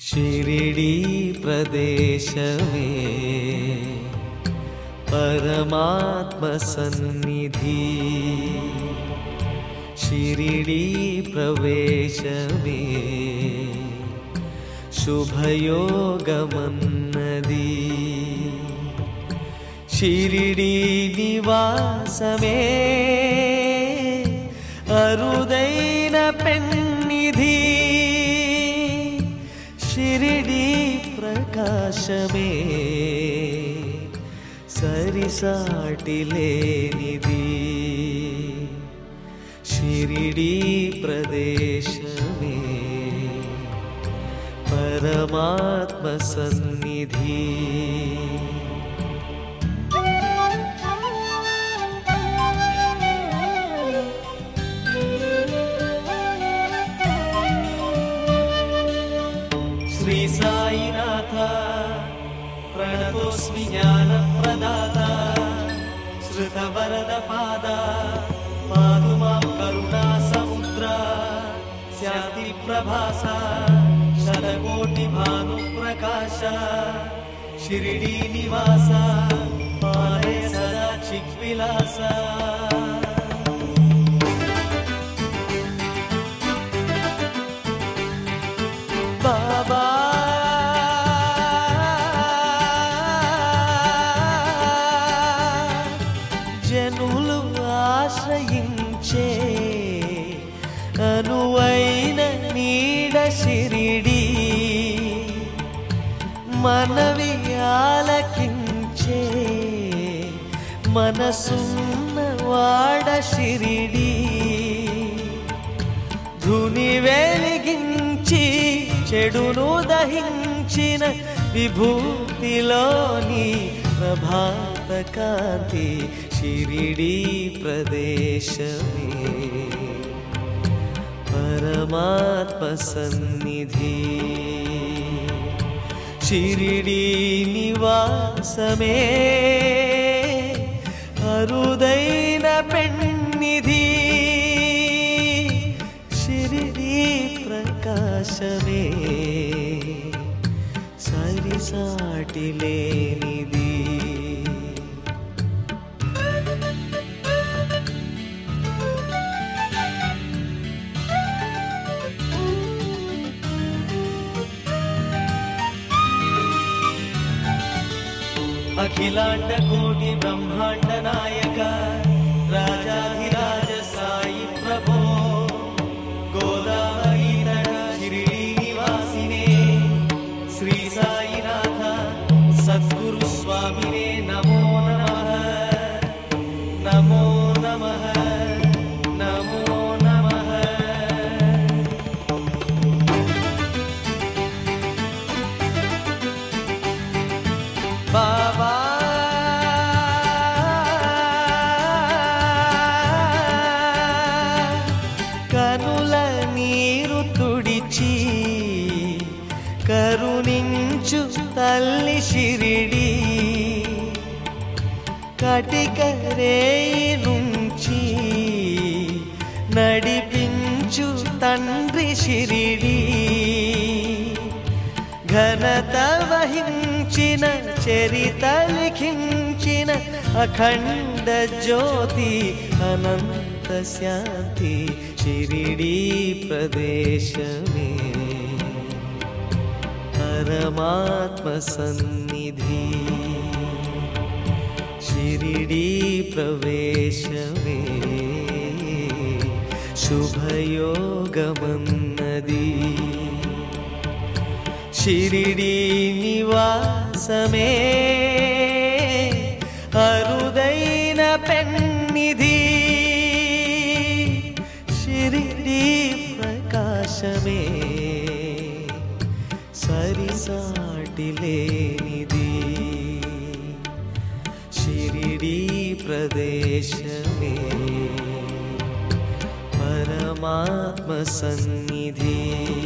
शिरिडी प्रदेशमे परमात्म सन्निधि शिरिडी प्रवेशमे शुभयोगमन्नदी शिरिडी निवासमे अरुदैन पेन्निधि शिरिडी प्रकाशमे सरिसाटि लेनिदी शिरिडी प्रदेशमे परमात्म सन्निधि श्री साईनाथ प्रणतोस्मि ज्ञानप्रदाता श्रुतवरदपादा पातु मां करुणासमुद्रा स्यातिप्रभासा शतकोटिभानुप्रकाशा शिरिडी निवासा पारे सदा चिक्विलासा बाबा జనులు ఆశ్రయించే అనువైన నీడ శిరిడి మనవి ఆలకించే మనసున్న వాడ శిరిడి ధుని వెలిగించి చెడును దహించిన విభూతిలోని ప్రభాత కాంతి शिरिडी प्रदेशमे परमात्म सन्निधि शिरिडी निवासमे अरुदैन पेन्निधि शिरिडी प्रकाशमे सरिसाटि लेनिदी अखिलांड कोटि ब्रह्मांड नायक राजाधिराज साई प्रभो गोदावरी तट शिरिडी निवासिने श्री साईनाथ सद्गुरु स्वामिने नमो नमः नमो नमः नमो नमः बाबा కనుల నీరు తుడిచి కరుణించు తల్లి శిరిడి కటిక రేయి నుంచి నడిపించు తండ్రి శిరిడి ఘనత వహించిన చరిత లిఖించిన అఖండ జ్యోతి అనంత శాంతి शिरिडी प्रदेशमे परमात्म सन्निधि शिरिडी प्रवेशमे शुभयोगमन्नदी शिरिडी निवासमे अरुदैन पेन्निधि शिरिडी प्रकाशमे सरिसाटि लेनिदी शिरिडी प्रदेशमे परमात्म सन्निधि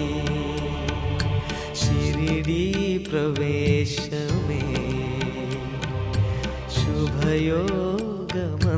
शिरिडी प्रवेशमे शुभयोगम